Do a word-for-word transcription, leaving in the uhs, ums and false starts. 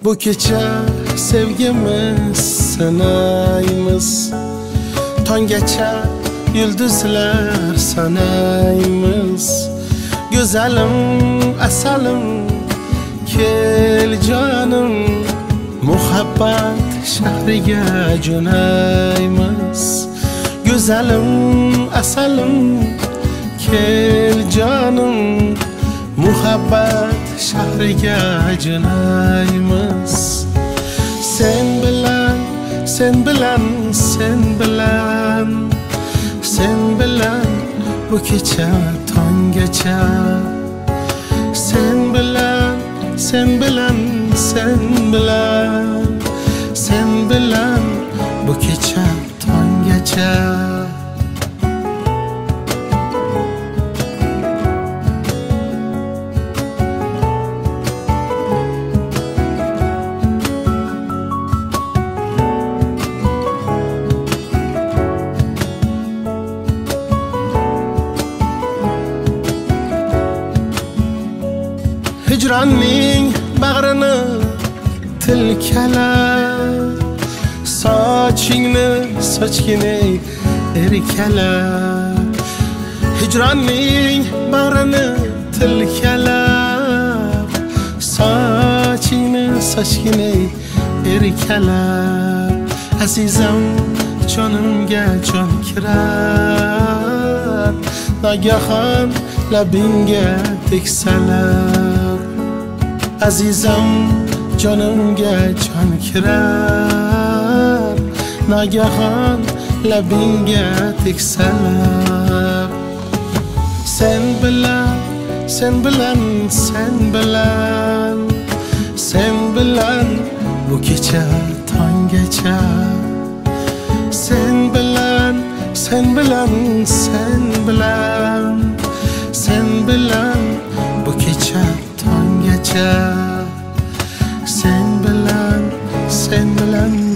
Bu kecha sevgimiz sanaymiz, tonggacha yulduzlar sanaymiz. Güzelim, asalim, kel canım, muhabbat shahriga jo'naymiz. Güzelim, asalim, kel canım, muhabbat shahriga jo'naymiz. Sen bilan, sen bilan, sen bilan, sen bilan bu kecha tonggacha. Sen bilan, sen bilan, sen bilan, sen bilan bu kecha tonggacha. Hicranning bag'rini tilkalar, sochingni sochgini erkalar. Hicranning bag'rini tilkalar, sochingni sochgini erkalar. Azizam jonimga jon kirar, nagahon labingga teksalar. Azizam jonimga jon kirar, nagahon labingga teksalar. Sen bilan, sen bilan, sen bilan, sen bilan bu kecha tonggacha. Sen bilan, sen bilan, sen bilan, sen bilan bu kecha tonggacha. Sen bilan, sen bilan.